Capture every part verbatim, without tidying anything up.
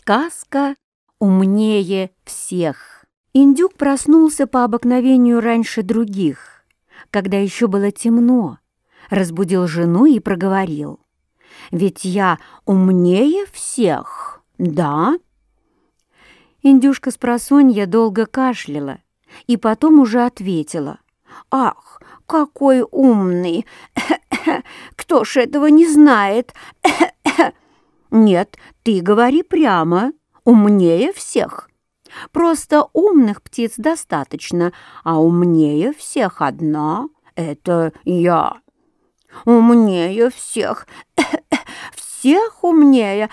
Сказка умнее всех. Индюк проснулся по обыкновению раньше других, когда еще было темно, разбудил жену и проговорил: «Ведь я умнее всех, да?» Индюшка спросонья долго кашляла и потом уже ответила: «Ах, какой умный! Кто ж этого не знает?» «Нет, ты говори прямо, умнее всех. Просто умных птиц достаточно, а умнее всех одна — это я. Умнее всех, всех умнее,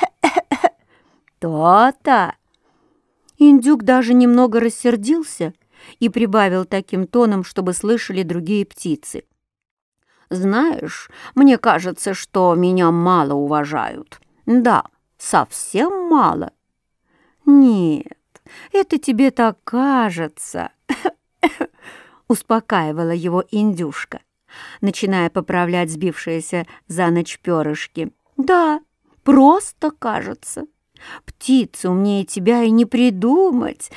то-то». Индюк даже немного рассердился и прибавил таким тоном, чтобы слышали другие птицы: «Знаешь, мне кажется, что меня мало уважают. Да, совсем мало». «Нет, это тебе так кажется», — успокаивала его индюшка, начиная поправлять сбившиеся за ночь перышки. «Да, просто кажется. Птицы умнее тебя и не придумать».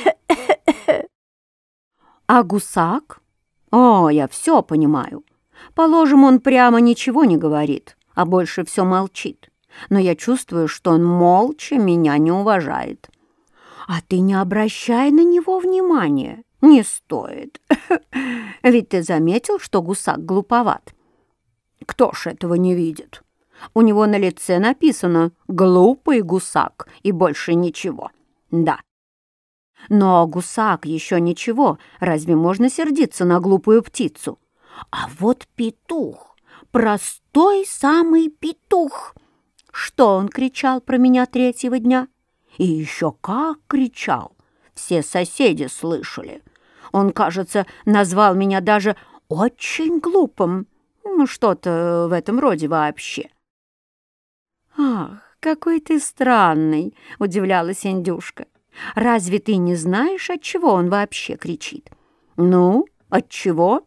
«А гусак? О, я все понимаю. Положим, он прямо ничего не говорит, а больше все молчит. Но я чувствую, что он молча меня не уважает. А ты не обращай на него внимания, не стоит. Ведь ты заметил, что гусак глуповат? Кто ж этого не видит? У него на лице написано «глупый гусак» и больше ничего. Да. Но гусак еще ничего, разве можно сердиться на глупую птицу? А вот петух, простой самый петух. Что он кричал про меня третьего дня? И еще как кричал! Все соседи слышали. Он, кажется, назвал меня даже очень глупым. Ну, что-то в этом роде вообще. «Ах, какой ты странный!» — удивлялась индюшка. «Разве ты не знаешь, от чего он вообще кричит?» «Ну, от чего?»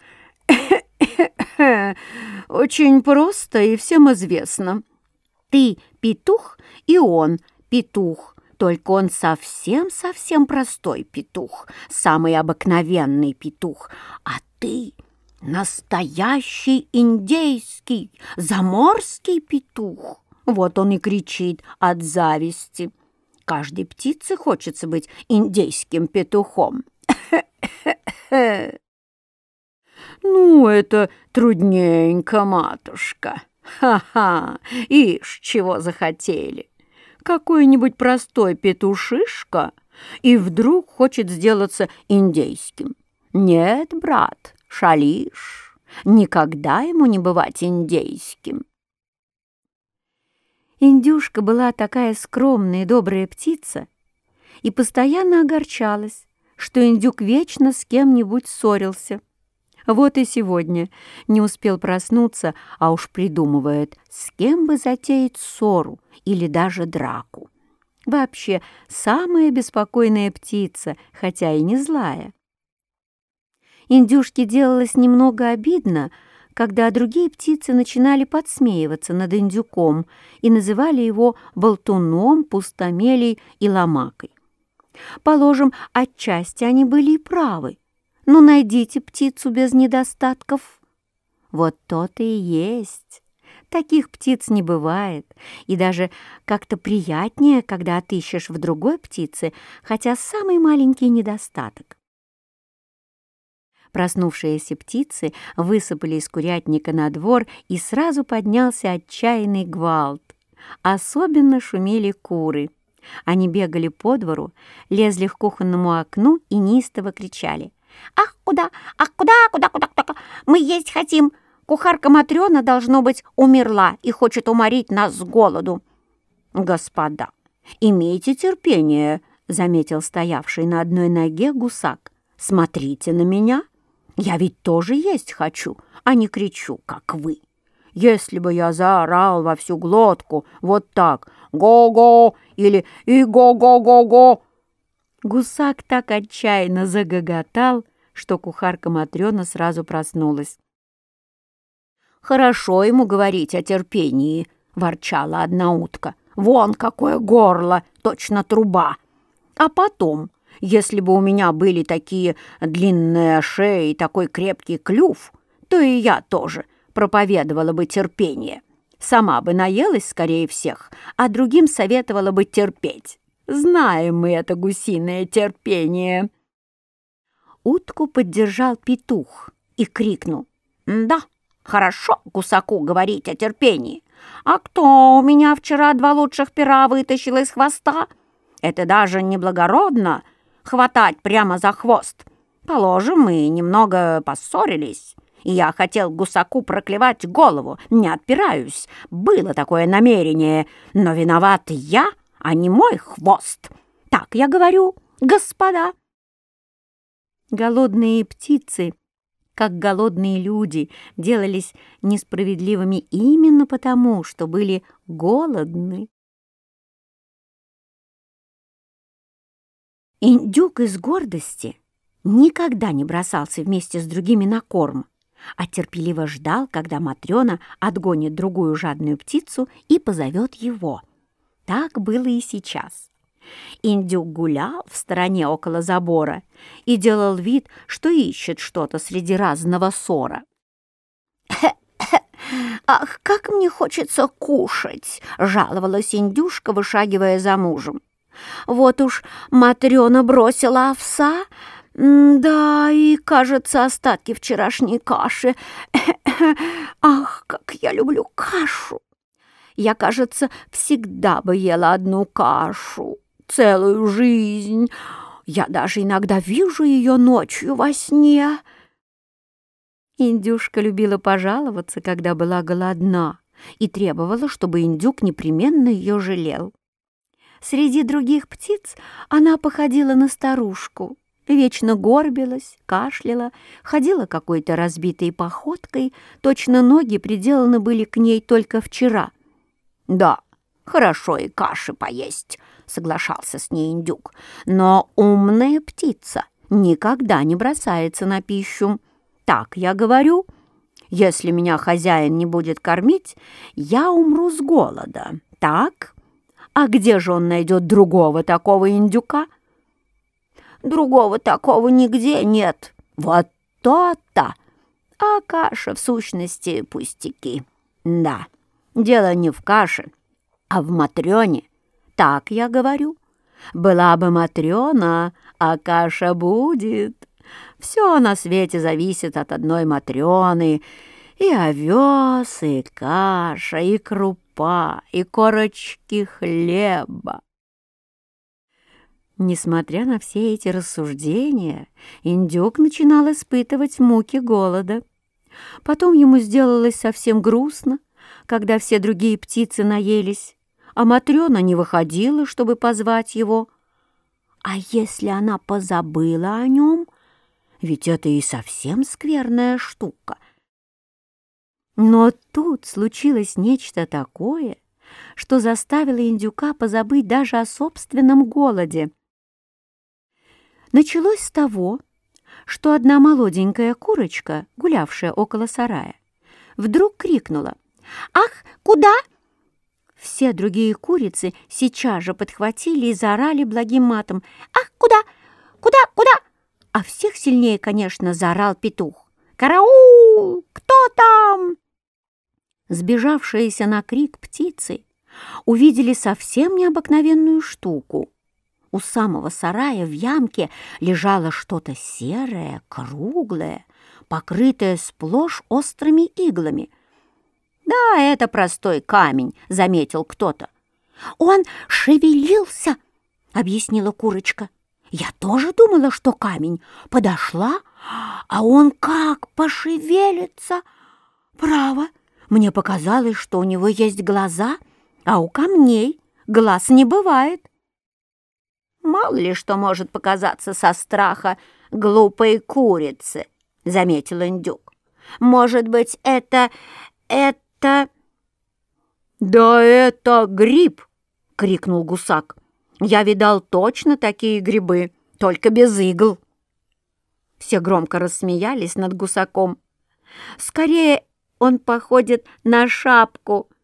«Очень просто и всем известно. Ты петух, и он петух, только он совсем-совсем простой петух, самый обыкновенный петух, а ты настоящий индейский, заморский петух. Вот он и кричит от зависти. Каждой птице хочется быть индейским петухом». «Ну, это трудненько, матушка. Ха-ха, ишь, чего захотели. Какой-нибудь простой петушишка и вдруг хочет сделаться индейским. Нет, брат, шалишь, никогда ему не бывать индейским». Индюшка была такая скромная и добрая птица и постоянно огорчалась, что индюк вечно с кем-нибудь ссорился. Вот и сегодня не успел проснуться, а уж придумывает, с кем бы затеять ссору или даже драку. Вообще, самая беспокойная птица, хотя и не злая. Индюшке делалось немного обидно, когда другие птицы начинали подсмеиваться над индюком и называли его болтуном, пустомелей и ломакой. Положим, отчасти они были и правы. Ну, найдите птицу без недостатков. Вот то-то и есть. Таких птиц не бывает, и даже как-то приятнее, когда отыщешь в другой птице хотя самый маленький недостаток. Проснувшиеся птицы высыпали из курятника на двор, и сразу поднялся отчаянный гвалт. Особенно шумели куры. Они бегали по двору, лезли к кухонному окну и неистово кричали: «Ах, куда? Ах, куда? Куда? Куда? Куда? Мы есть хотим! Кухарка Матрёна, должно быть, умерла и хочет уморить нас с голоду!» «Господа, имейте терпение», — заметил стоявший на одной ноге гусак. «Смотрите на меня. Я ведь тоже есть хочу, а не кричу, как вы. Если бы я заорал во всю глотку вот так: «Го-го!» или «И го-го-го-го!» Гусак так отчаянно загоготал, что кухарка Матрёна сразу проснулась. «Хорошо ему говорить о терпении», — ворчала одна утка. Вон какое горло, точно труба. А потом, если бы у меня были такие длинные шеи и такой крепкий клюв, то и я тоже проповедовала бы терпение. Сама бы наелась скорее всех, а другим советовала бы терпеть. Знаем мы это гусиное терпение. Утку поддержал петух и крикнул: «Да, хорошо гусаку говорить о терпении. А кто у меня вчера два лучших пера вытащил из хвоста? Это даже неблагородно хватать прямо за хвост. Положим, мы немного поссорились, и я хотел гусаку проклевать голову. Не отпираюсь, было такое намерение, но виноват я, а не мой хвост. Так я говорю, господа». Голодные птицы, как голодные люди, делались несправедливыми именно потому, что были голодны. Индюк из гордости никогда не бросался вместе с другими на корм, а терпеливо ждал, когда Матрёна отгонит другую жадную птицу и позовет его. Так было и сейчас. Индюк гулял в стороне около забора и делал вид, что ищет что-то среди разного сора. «Ах, как мне хочется кушать!» — жаловалась индюшка, вышагивая за мужем. «Вот уж Матрёна бросила овса, да, и, кажется, остатки вчерашней каши. Ах, как я люблю кашу! Я, кажется, всегда бы ела одну кашу, целую жизнь. Я даже иногда вижу ее ночью во сне». Индюшка любила пожаловаться, когда была голодна, и требовала, чтобы индюк непременно ее жалел. Среди других птиц она походила на старушку, вечно горбилась, кашляла, ходила какой-то разбитой походкой, точно ноги приделаны были к ней только вчера. «Да, хорошо и каши поесть», — соглашался с ней индюк, «но умная птица никогда не бросается на пищу. Так я говорю, если меня хозяин не будет кормить, я умру с голода, так? А где же он найдет другого такого индюка?» «Другого такого нигде нет. Вот то-то! А каша, в сущности, пустяки. Да, дело не в каше, а в Матрёне. Так я говорю. Была бы Матрёна, а каша будет. Все на свете зависит от одной Матрёны. И овес, и каша, и крупа, и корочки хлеба». Несмотря на все эти рассуждения, индюк начинал испытывать муки голода. Потом ему сделалось совсем грустно, когда все другие птицы наелись, а Матрёна не выходила, чтобы позвать его. А если она позабыла о нем? Ведь это и совсем скверная штука. Но тут случилось нечто такое, что заставило индюка позабыть даже о собственном голоде. Началось с того, что одна молоденькая курочка, гулявшая около сарая, вдруг крикнула: «Ах, куда?» Все другие курицы сейчас же подхватили и заорали благим матом: «Ах, куда? Куда? Куда?» А всех сильнее, конечно, заорал петух: «Караул! Кто там?» Сбежавшиеся на крик птицы увидели совсем необыкновенную штуку. У самого сарая в ямке лежало что-то серое, круглое, покрытое сплошь острыми иглами. «Да, это простой камень», — заметил кто-то. «Он шевелился», — объяснила курочка. «Я тоже думала, что камень. Подошла, а он как пошевелится. Право, мне показалось, что у него есть глаза, а у камней глаз не бывает». «Мало ли что может показаться со страха глупой курицы», — заметил индюк. «Может быть, это... это...» «Да это гриб!» — крикнул гусак. «Я видал точно такие грибы, только без игл». Все громко рассмеялись над гусаком. «Скорее он походит на шапку»,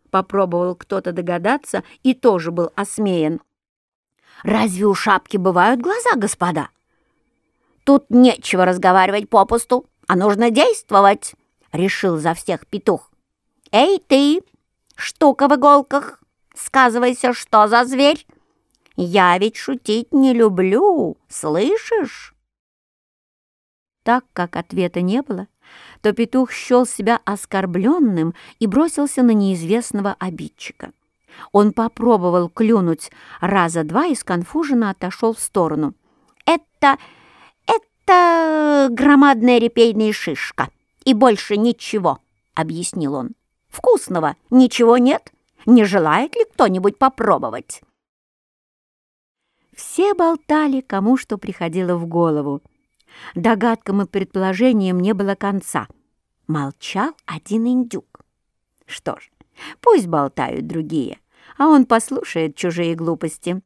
Попробовал кто-то догадаться и тоже был осмеян. «Разве у шапки бывают глаза, господа?» «Тут нечего разговаривать попусту, а нужно действовать», — решил за всех петух. «Эй ты, штука в иголках, сказывайся, что за зверь? Я ведь шутить не люблю, слышишь?» Так как ответа не было, то петух счел себя оскорбленным и бросился на неизвестного обидчика. Он попробовал клюнуть раза два и сконфуженно отошел в сторону. «Это... это громадная репейная шишка, и больше ничего», — объяснил он. «Вкусного ничего нет? Не желает ли кто-нибудь попробовать?» Все болтали, кому что приходило в голову. Догадкам и предположениям не было конца. Молчал один индюк. Что ж, пусть болтают другие, а он послушает чужие глупости.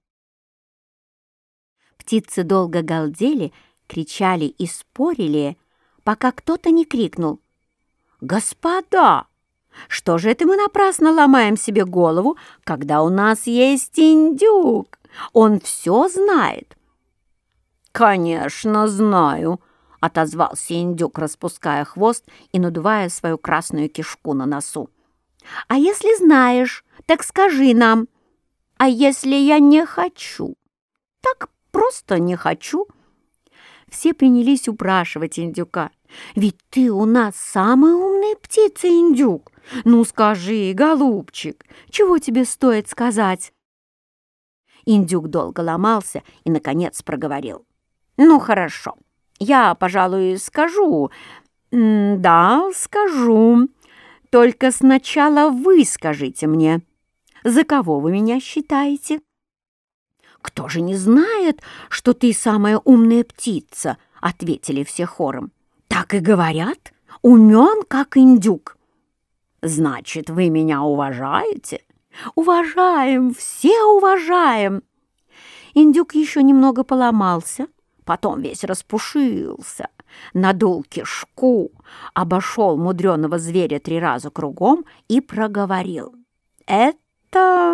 Птицы долго галдели, кричали и спорили, пока кто-то не крикнул: «Господа, что же это мы напрасно ломаем себе голову, когда у нас есть индюк? Он все знает». «Конечно, знаю», — отозвался индюк, распуская хвост и надувая свою красную кишку на носу. «А если знаешь, так скажи нам. А если я не хочу? Так просто не хочу». Все принялись упрашивать индюка. «Ведь ты у нас самая умная птица, индюк. Ну скажи, голубчик, чего тебе стоит сказать?» Индюк долго ломался и, наконец, проговорил: «Ну, хорошо, я, пожалуй, скажу. Да, скажу. Только сначала вы скажите мне, за кого вы меня считаете?» «Кто же не знает, что ты самая умная птица?» — ответили все хором. «Так и говорят, умен, как индюк». «Значит, вы меня уважаете?» «Уважаем, все уважаем». Индюк еще немного поломался, потом весь распушился, надул кишку, обошел мудреного зверя три раза кругом и проговорил: «Это...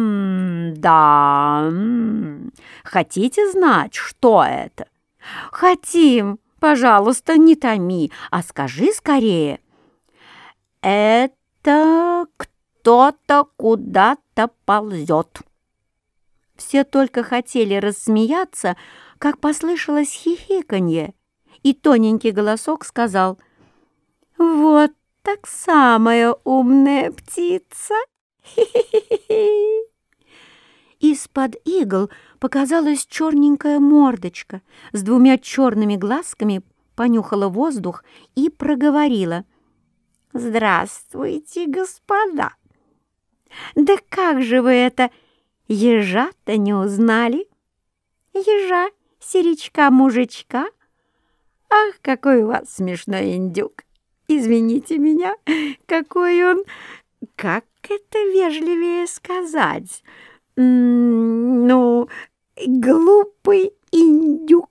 да... хотите знать, что это?» «Хотим. Пожалуйста, не томи, а скажи скорее». «Это кто-то куда-то ползет». Все только хотели рассмеяться, как послышалось хихиканье, и тоненький голосок сказал: «Вот так самая умная птица!» Хи-хи-хи-хи. Из-под игл показалась черненькая мордочка с двумя черными глазками, понюхала воздух и проговорила: «Здравствуйте, господа! Да как же вы это, ежа-то не узнали? Ежа, серичка-мужичка? Ах, какой у вас смешной индюк! Извините меня, какой он... как это вежливее сказать? М-м, ну, глупый индюк!»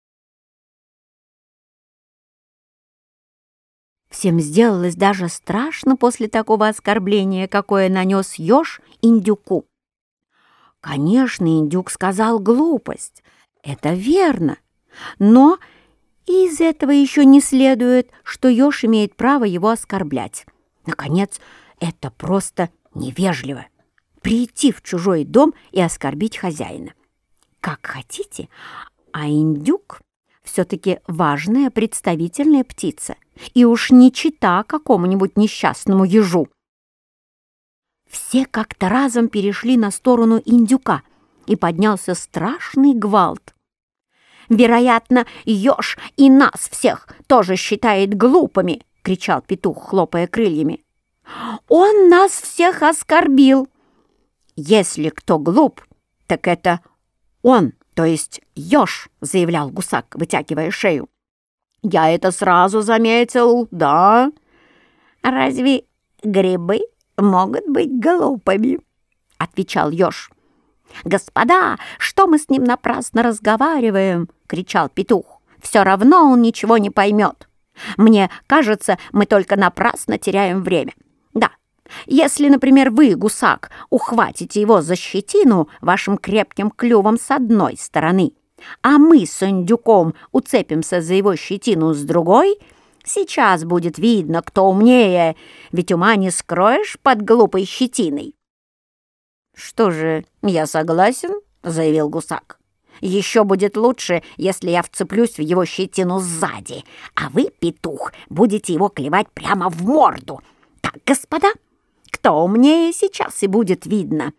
Всем сделалось даже страшно после такого оскорбления, какое нанес еж индюку. Конечно, индюк сказал глупость, это верно, но из этого еще не следует, что еж имеет право его оскорблять. Наконец, это просто невежливо — прийти в чужой дом и оскорбить хозяина. Как хотите, а индюк все-таки важная представительная птица, и уж не чита какому-нибудь несчастному ежу. Все как-то разом перешли на сторону индюка, и поднялся страшный гвалт. «Вероятно, еж и нас всех тоже считает глупыми!» — кричал петух, хлопая крыльями. «Он нас всех оскорбил!» «Если кто глуп, так это он, то есть еж», — заявлял гусак, вытягивая шею. «Я это сразу заметил, да?» «Разве грибы могут быть глупыми?» — отвечал еж. «Господа, что мы с ним напрасно разговариваем?» — кричал петух. «Все равно он ничего не поймет. Мне кажется, мы только напрасно теряем время. Да, Если, например, вы, гусак, ухватите его за щетину вашим крепким клювом с одной стороны, а мы с индюком уцепимся за его щетину с другой, сейчас будет видно, кто умнее, ведь ума не скроешь под глупой щетиной». «Что же, я согласен», — заявил гусак. «Еще будет лучше, если я вцеплюсь в его щетину сзади, а вы, петух, будете его клевать прямо в морду. Так, господа, кто умнее, сейчас и будет видно».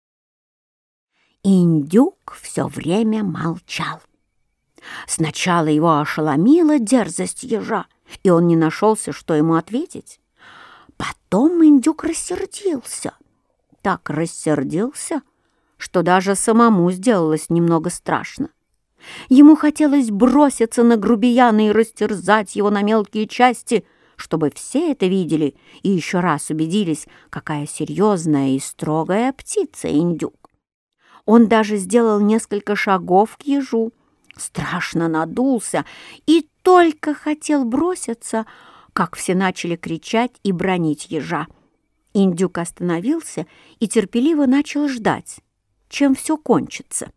Индюк все время молчал. Сначала его ошеломила дерзость ежа, и он не нашелся, что ему ответить. Потом индюк рассердился. Так рассердился, что даже самому сделалось немного страшно. Ему хотелось броситься на грубияна и растерзать его на мелкие части, чтобы все это видели и еще раз убедились, какая серьезная и строгая птица индюк. Он даже сделал несколько шагов к ежу, страшно надулся и только хотел броситься, как все начали кричать и бранить ежа. Индюк остановился и терпеливо начал ждать, чем все кончится.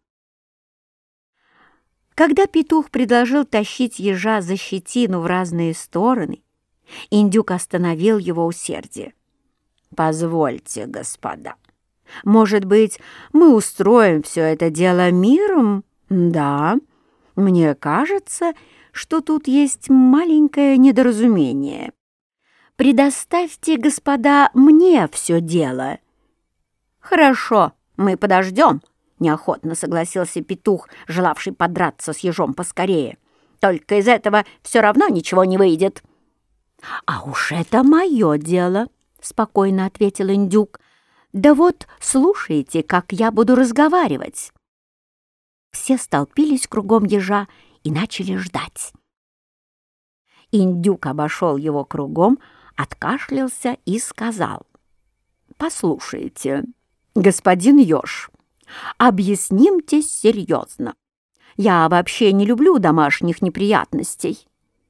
Когда петух предложил тащить ежа за щетину в разные стороны, индюк остановил его усердие. «Позвольте, господа, может быть, мы устроим все это дело миром? Да, мне кажется, что тут есть маленькое недоразумение. Предоставьте, господа, мне все дело». «Хорошо, мы подождем», — неохотно согласился петух, желавший подраться с ежом поскорее. «Только из этого все равно ничего не выйдет». «А уж это мое дело», — спокойно ответил индюк. «Да вот слушайте, как я буду разговаривать». Все столпились кругом ежа и начали ждать. Индюк обошел его кругом, откашлялся и сказал: «Послушайте, господин еж, объяснимтесь серьезно. Я вообще не люблю домашних неприятностей».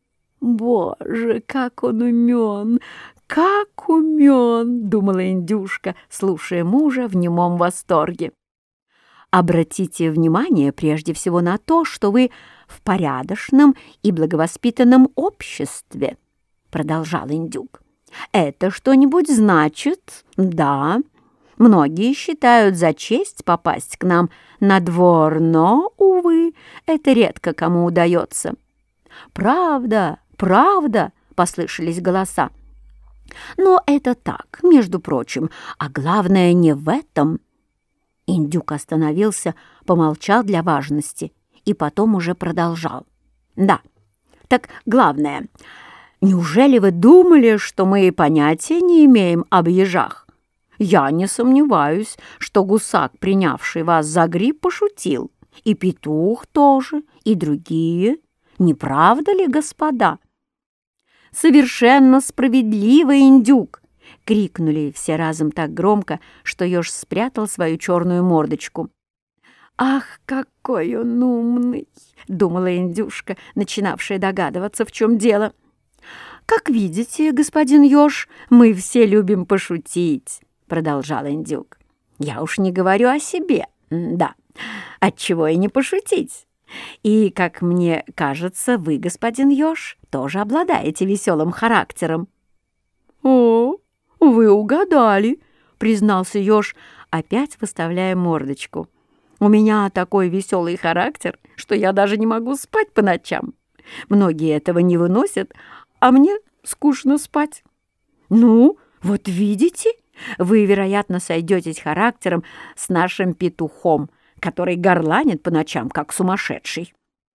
«Боже, как он умен, как умен!» — думала индюшка, слушая мужа в немом восторге. «Обратите внимание прежде всего на то, что вы в порядочном и благовоспитанном обществе», — продолжал индюк. «Это что-нибудь значит, да? Многие считают за честь попасть к нам на двор, но, увы, это редко кому удается». «Правда, правда!» — послышались голоса. «Но это так, между прочим, а главное не в этом». Индюк остановился, помолчал для важности и потом уже продолжал. «Да, так главное, неужели вы думали, что мы и понятия не имеем об ежах? Я не сомневаюсь, что гусак, принявший вас за гриб, пошутил, и петух тоже, и другие. Не правда ли, господа?» «Совершенно справедливо, индюк!» — крикнули все разом так громко, что еж спрятал свою черную мордочку. «Ах, какой он умный!» — думала индюшка, начинавшая догадываться, в чем дело. «Как видите, господин еж, мы все любим пошутить», — продолжал индюк. «Я уж не говорю о себе, да, отчего и не пошутить. И, как мне кажется, вы, господин еж, тоже обладаете веселым характером». «О, вы угадали», — признался еж, опять выставляя мордочку. «У меня такой веселый характер, что я даже не могу спать по ночам. Многие этого не выносят, а мне скучно спать». «Ну, вот видите, вы, вероятно, сойдетесь характером с нашим петухом, который горланит по ночам, как сумасшедший».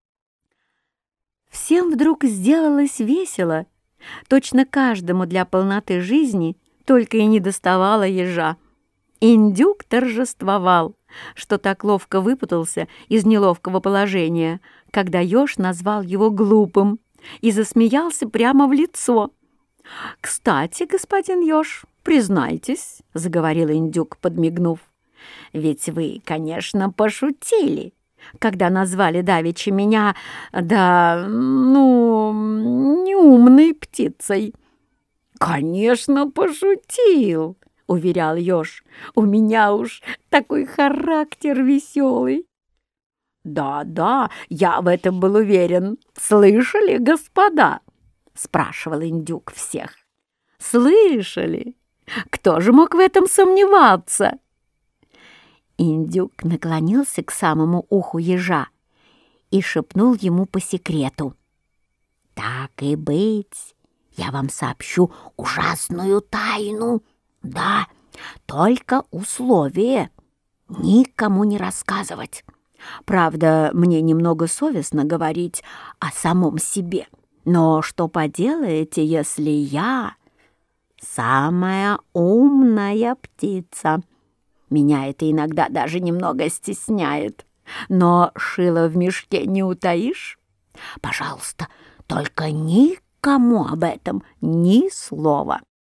Всем вдруг сделалось весело. Точно каждому для полноты жизни только и недоставало ежа. Индюк торжествовал, что так ловко выпутался из неловкого положения, когда еж назвал его глупым и засмеялся прямо в лицо. «Кстати, господин еж, признайтесь», — заговорил индюк, подмигнув, «ведь вы, конечно, пошутили, когда назвали давеча меня, да, ну, неумной птицей». «Конечно, пошутил», — уверял еж. «У меня уж такой характер веселый». «Да-да, я в этом был уверен. Слышали, господа?» — спрашивал индюк всех. «Слышали? Кто же мог в этом сомневаться?» Индюк наклонился к самому уху ежа и шепнул ему по секрету: «Так и быть, я вам сообщу ужасную тайну. Да, только условие — никому не рассказывать. Правда, мне немного совестно говорить о самом себе, но что поделаете, если я самая умная птица? Меня это иногда даже немного стесняет, но шило в мешке не утаишь. Пожалуйста, только никому об этом ни слова».